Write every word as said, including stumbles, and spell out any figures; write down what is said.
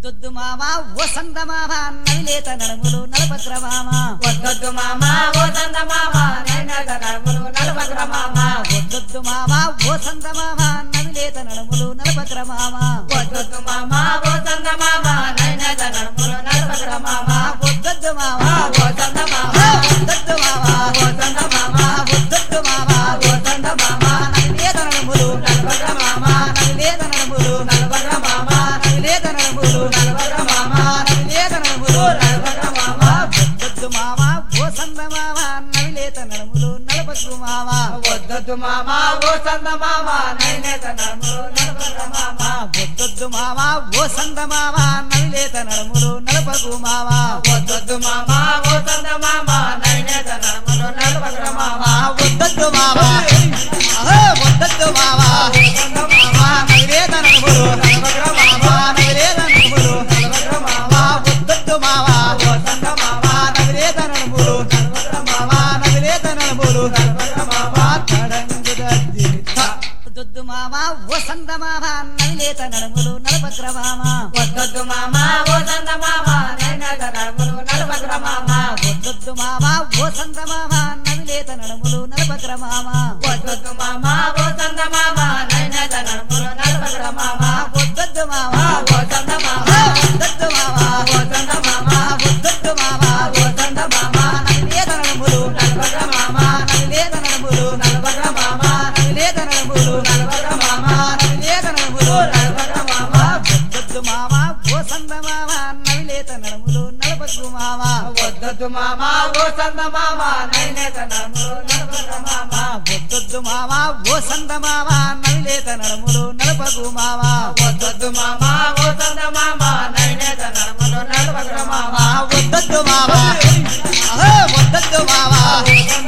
వద్దొద్దు మావా ఓ సంద మావా నవిలేత నడుములు నలభద్ర మామా వద్దొద్దు మామా ఓ సంద మామా నైనేత నడుములు నలభద్ర మామా వద్దొద్దు మావా ఓ సంద మావా నవిలేత నడుములు నలభద్ర మామా వద్దొద్దు మామా ఓ సంద మామా నైనేత నడుములు నలభద్ర మామా వద్దొద్దు మావా ఓ సంద మామా వద్దొద్దు మావా ఓ సంద మామా వద్దొద్దు మావా ఓ సంద మామా నవిలేత నడుములు నలభద్ర మామా నవిలేత నడుములు నలభద్ర మామా నవిలేత నడుములు నలభద్ర మామా నవిలేత నడుములు నలభద్ర మామా వద్దొద్దు మావా ఓ సంద మావా నవిలేత నడుములు నలభద్రు మావా వద్దొద్దు మామా ఓ సంద మామా నైనేత నడుములు నలభద్ర మామా వద్దొద్దు మావా ఓ సంద మావా నవిలేత నడుములు నలపగు మావా వద్దొద్దు మామా ఓ సంద మామా నైనేత నడుములు నలభద్ర మామా వద్దొద్దు మావా అహే వద్దొద్దు మావా సంద మామా నవిలేత నడుములు నలభద్ర మామా నవిలేత నడుములు నలభద్ర మామా వద్దొద్దు మావా ఓ సంద మామా నవిలేత నడుములు నలభద్ర మామా నవిలేత నడుములు నలభద్ర మామా తడంగు దద్ది వద్దొద్దు మావా ఓ సంద మావా నవిలేత నడుములు నలభద్ర మామా వద్దొద్దు మామా ఓ సంద మామా నైనేత నడుములు నలభద్ర మామా వద్దొద్దు మావా ఓ సంద మావా నవిలేత నడుములు నలభద్ర మామా వద్దొద్దు మామా ఓ సంద మామా నైనేత నడుములు నలభద్ర మామా వద్దొద్దు మావా ఓ సంద మామా వద్దొద్దు మావా ఓ సంద మామా వద్దొద్దు మావా ఓ సంద మామా నవిలేత నడుములు నలభద్ర మామా నవిలేత నడుములు నలభద్ర మామా నవిలేత నడుములు నలభద్ర మామా నవిలేత నడుములు నలభద్ర మామా వద్దొద్దు మావా ఓ సంద మావా నవిలేత నడుములు నలభద్రు మావా వద్దొద్దు మామా ఓ సంద మామా నైనేత నడుములు నలభద్ర మామా వద్దొద్దు మావా ఓ సంద మావా నవిలేత నడుములు నలపగు మావా వద్దొద్దు మామా ఓ సంద మామా నైనేత నడుములు నలభద్ర మామా వద్దొద్దు మావా అహే వద్దొద్దు మావా ఓ సంద